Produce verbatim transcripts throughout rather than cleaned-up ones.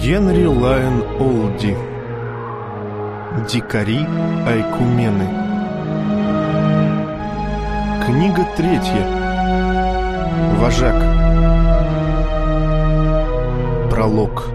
Генри Лайон Олди. Дикари-айкумены. Книга третья. Вожак. Пролог.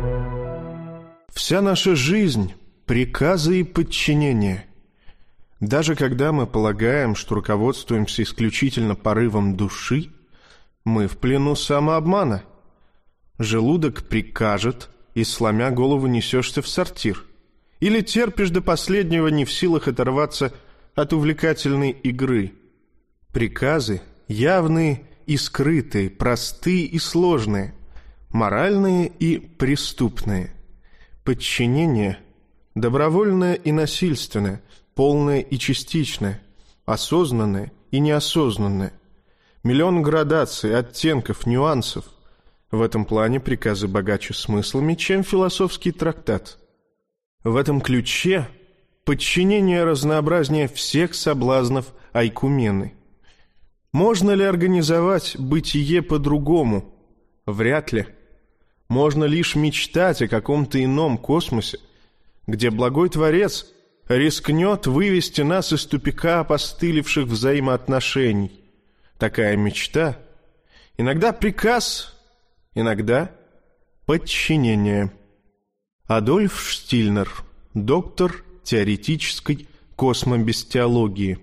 Вся наша жизнь — приказы и подчинение. Даже когда мы полагаем, что руководствуемся исключительно порывом души, мы в плену самообмана. Желудок прикажет, и, сломя голову, несешься в сортир. Или терпишь до последнего, не в силах оторваться от увлекательной игры. Приказы явные и скрытые, простые и сложные, моральные и преступные. Подчинение добровольное и насильственное, полное и частичное, осознанное и неосознанное. Миллион градаций, оттенков, нюансов. В этом плане приказы богаче смыслами, чем философский трактат. В этом ключе подчинение разнообразнее всех соблазнов айкумены. Можно ли организовать бытие по-другому? Вряд ли. Можно лишь мечтать о каком-то ином космосе, где благой Творец рискнет вывести нас из тупика опостылевших взаимоотношений. Такая мечта — иногда приказ, иногда подчинение. Адольф Штильнер, доктор теоретической космобестиологии.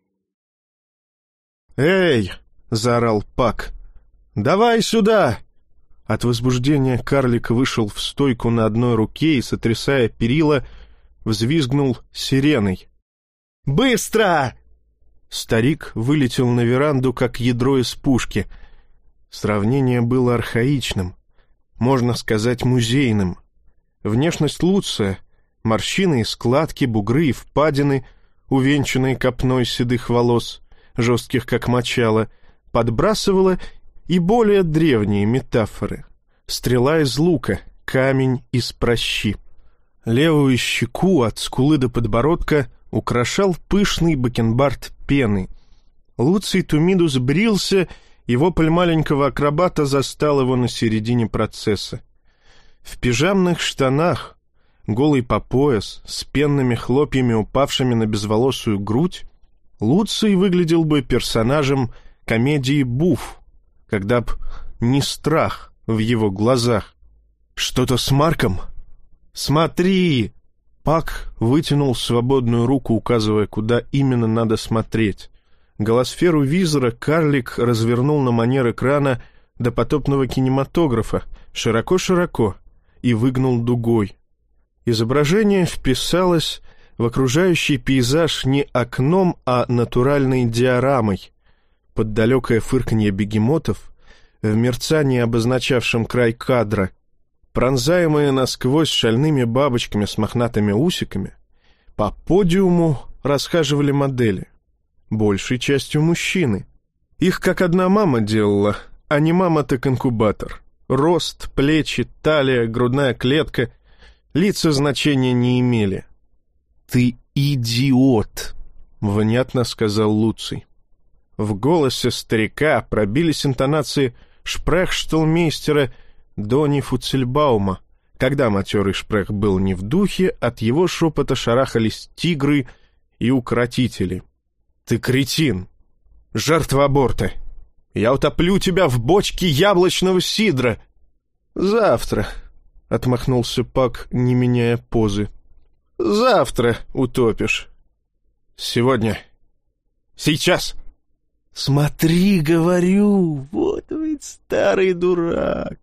«Эй!» — заорал Пак. «Давай сюда!» От возбуждения карлик вышел в стойку на одной руке и, сотрясая перила, взвизгнул сиреной. «Быстро!» Старик вылетел на веранду, как ядро из пушки. Сравнение было архаичным, можно сказать, музейным. Внешность Луция, морщины и складки, бугры и впадины, увенчанные копной седых волос, жестких как мочало, подбрасывала и более древние метафоры. Стрела из лука, камень из пращи. Левую щеку от скулы до подбородка украшал пышный бакенбард пены. Луций Тумидус брился, и вопль маленького акробата застал его на середине процесса. В пижамных штанах, голый по пояс, с пенными хлопьями, упавшими на безволосую грудь, Луций выглядел бы персонажем комедии «Буф», когда б не страх в его глазах. «Что-то с Марком?» «Смотри!» Пак вытянул свободную руку, указывая, куда именно надо смотреть. Голосферу визора карлик развернул на манер экрана допотопного кинематографа, широко-широко, и выгнул дугой. Изображение вписалось в окружающий пейзаж не окном, а натуральной диорамой. Под далекое фырканье бегемотов, в мерцании, обозначавшем край кадра, пронзаемые насквозь шальными бабочками с мохнатыми усиками, по подиуму расхаживали модели, большей частью мужчины. Их как одна мама делала, а не мама, так инкубатор. Рост, плечи, талия, грудная клетка — лица значения не имели. «Ты идиот!» — внятно сказал Луций. В голосе старика пробились интонации шпрехшталмейстера Дони Фуцельбаума. Когда матерый шпрех был не в духе, от его шепота шарахались тигры и укротители. «Ты кретин! Жертва аборта! Я утоплю тебя в бочке яблочного сидра!» «Завтра!» — отмахнулся Пак, не меняя позы. «Завтра утопишь!» «Сегодня! Сейчас!» «Смотри, говорю, вот ведь старый дурак!»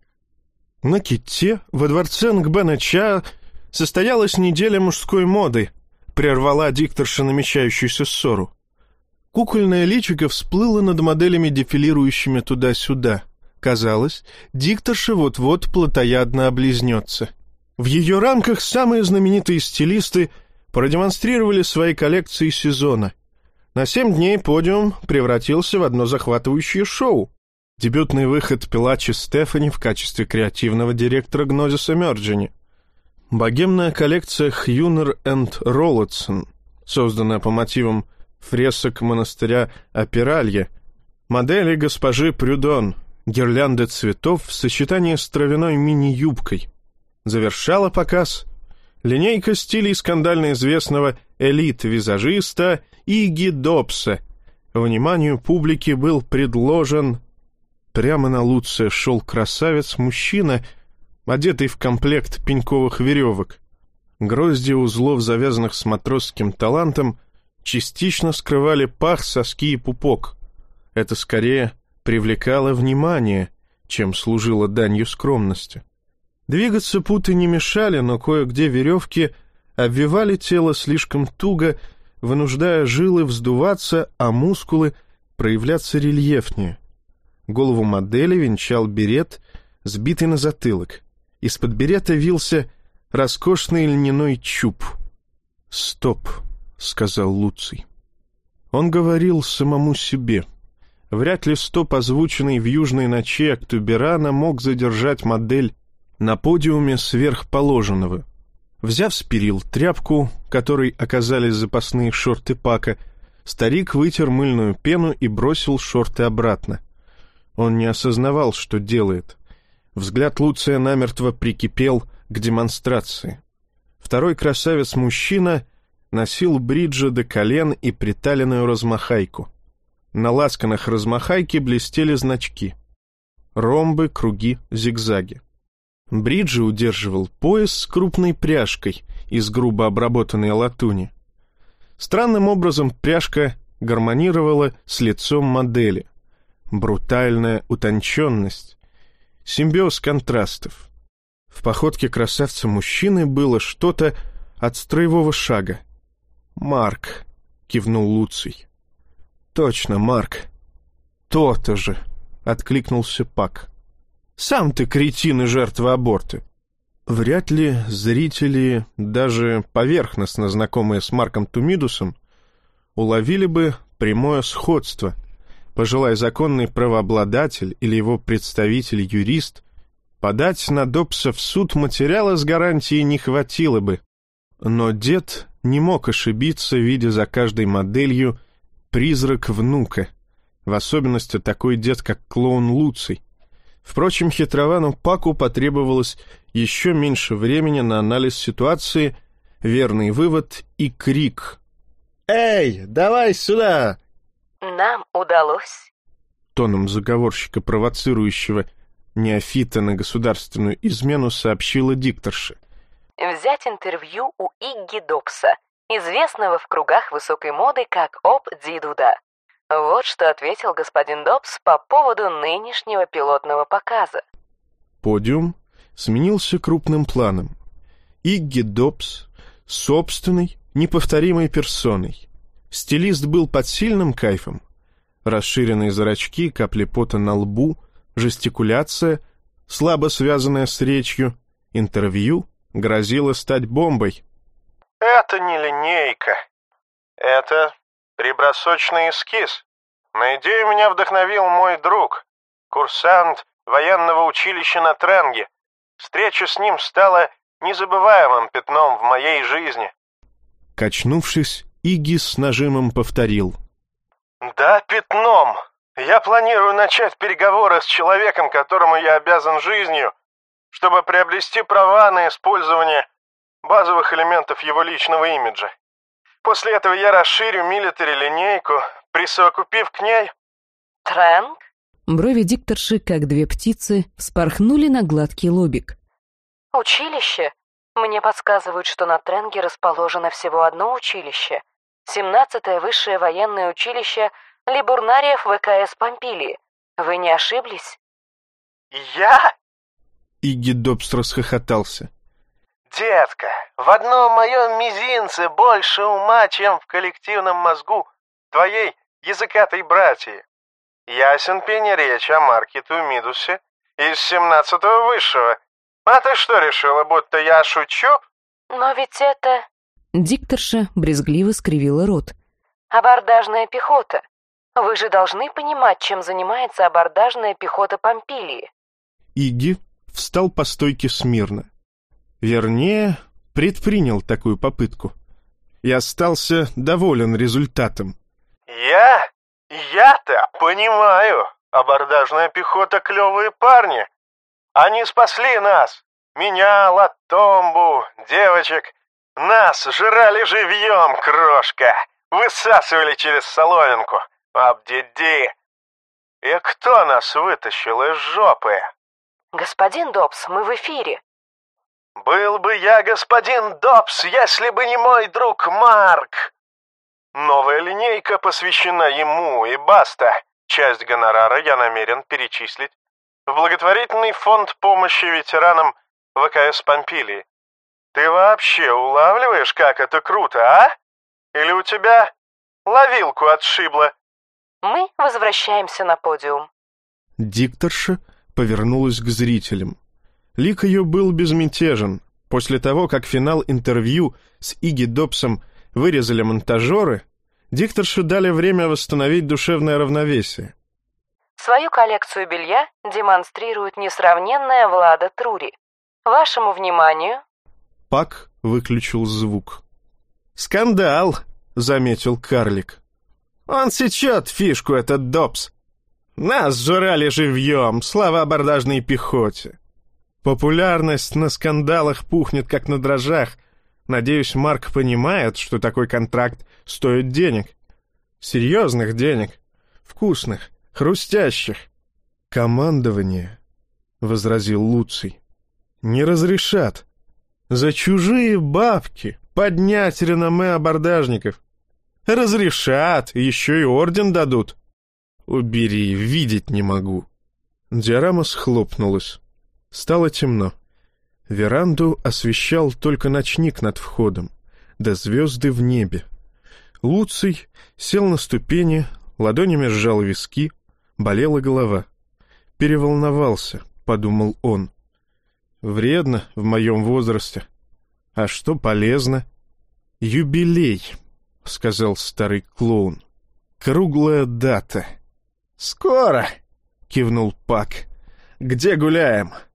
На Китте, во дворце Нгбена-Ча, состоялась неделя мужской моды, прервала дикторша намечающуюся ссору. Кукольное личико всплыло над моделями, дефилирующими туда-сюда. Казалось, дикторша вот-вот плотоядно облизнется. В ее рамках самые знаменитые стилисты продемонстрировали свои коллекции сезона. На семь дней подиум превратился в одно захватывающее шоу. Дебютный выход Пелачи Стефани в качестве креативного директора Гнозис Эмерджини. Богемная коллекция Хьюнер энд Роллотсон, созданная по мотивам фресок монастыря Апиралье. Модели госпожи Прюдон, гирлянды цветов в сочетании с травяной мини-юбкой. Завершала показ линейка стилей скандально известного элит-визажиста Игги Добса. Вниманию публики был предложен... Прямо на Луция шел красавец-мужчина, одетый в комплект пеньковых веревок. Грозди узлов, завязанных с матросским талантом, частично скрывали пах, соски и пупок. Это скорее привлекало внимание, чем служило данью скромности. Двигаться путы не мешали, но кое-где веревки обвивали тело слишком туго, вынуждая жилы вздуваться, а мускулы проявляться рельефнее. Голову модели венчал берет, сбитый на затылок. Из-под берета вился роскошный льняной чуб. «Стоп», — сказал Луций. Он говорил самому себе. Вряд ли стоп, озвученный в южной ночи Октябрана, мог задержать модель на подиуме сверхположенного. Взяв с перил тряпку, которой оказались запасные шорты Пака, старик вытер мыльную пену и бросил шорты обратно. Он не осознавал, что делает. Взгляд Луция намертво прикипел к демонстрации. Второй красавец-мужчина носил бриджи до колен и приталенную размахайку. На лацканах размахайки блестели значки. Ромбы, круги, зигзаги. Бриджи удерживал пояс с крупной пряжкой из грубо обработанной латуни. Странным образом пряжка гармонировала с лицом модели. Брутальная утонченность, симбиоз контрастов. В походке красавца-мужчины было что-то от строевого шага. «Марк», — кивнул Луций. «Точно, Марк». «То-то же», — откликнулся Пак. «Сам ты кретин и жертва аборта». Вряд ли зрители, даже поверхностно знакомые с Марком Тумидусом, уловили бы прямое сходство. Пожелай законный правообладатель или его представитель-юрист, подать на Добса в суд материала с гарантией не хватило бы. Но дед не мог ошибиться, видя за каждой моделью призрак внука, в особенности такой дед, как клоун Луций. Впрочем, хитровану Паку потребовалось еще меньше времени на анализ ситуации, верный вывод и крик. «Эй, давай сюда!» «Нам удалось», — тоном заговорщика, провоцирующего неофита на государственную измену, сообщила дикторша, «взять интервью у Игги Добса, известного в кругах высокой моды как Оп Дидуда. Вот что ответил господин Добс по поводу нынешнего пилотного показа». Подиум сменился крупным планом. Игги Добс собственной, неповторимой персоной. Стилист был под сильным кайфом. Расширенные зрачки, капли пота на лбу, жестикуляция, слабо связанная с речью, интервью грозило стать бомбой. «Это не линейка. Это прибросочный эскиз. На идею меня вдохновил мой друг, курсант военного училища на Тренге. Встреча с ним стала незабываемым пятном в моей жизни». Качнувшись, Игги с нажимом повторил. «Да, пятном. Я планирую начать переговоры с человеком, которому я обязан жизнью, чтобы приобрести права на использование базовых элементов его личного имиджа. После этого я расширю милитари-линейку, присовокупив к ней...» «Тренг?» Брови дикторши, как две птицы, вспорхнули на гладкий лобик. «Училище? Мне подсказывают, что на Тренге расположено всего одно училище. семнадцатое высшее военное училище Либурнариев ВКС Помпилии. Вы не ошиблись?» «Я?» Игги Добс расхохотался. «Детка, в одном моем мизинце больше ума, чем в коллективном мозгу твоей языкатой братьи. Ясен пень речь о Марке Тумидусе из семнадцатого высшего. А ты что решила, будто я шучу?» «Но ведь это...» Дикторша брезгливо скривила рот. «Абордажная пехота. Вы же должны понимать, чем занимается абордажная пехота Помпилии». Игги встал по стойке смирно. Вернее, предпринял такую попытку. И остался доволен результатом. «Я? Я-то понимаю. Абордажная пехота — клевые парни. Они спасли нас. Меня, Латомбу, девочек. Нас жрали живьем, крошка. Высасывали через соломинку. Абдиди. И кто нас вытащил из жопы? Господин Добс, мы в эфире. Был бы я господин Добс, если бы не мой друг Марк. Новая линейка посвящена ему, и баста. Часть гонорара я намерен перечислить в благотворительный фонд помощи ветеранам ВКС Помпилии. Ты вообще улавливаешь, как это круто, а? Или у тебя ловилку отшибло? Мы возвращаемся на подиум. Дикторша повернулась к зрителям. Лик ее был безмятежен. После того, как финал интервью с Игги Добсом вырезали монтажеры, дикторше дали время восстановить душевное равновесие. Свою коллекцию белья демонстрирует несравненная Влада Трури. Вашему вниманию... Пак выключил звук. «Скандал!» — заметил карлик. «Он сечет фишку, этот Добс. Нас жрали живьем, слава абордажной пехоте. Популярность на скандалах пухнет, как на дрожжах. Надеюсь, Марк понимает, что такой контракт стоит денег. Серьезных денег. Вкусных, хрустящих. Командование, — возразил Луций, — не разрешат за чужие бабки поднять реноме абордажников. Разрешат, еще и орден дадут. Убери, видеть не могу». Диорама схлопнулась. Стало темно. Веранду освещал только ночник над входом, да звезды в небе. Луций сел на ступени, ладонями сжал виски, болела голова. «Переволновался», — подумал он. «Вредно в моем возрасте. А что полезно?» «Юбилей», — сказал старый клоун. «Круглая дата». «Скоро», — кивнул Пак. «Где гуляем?»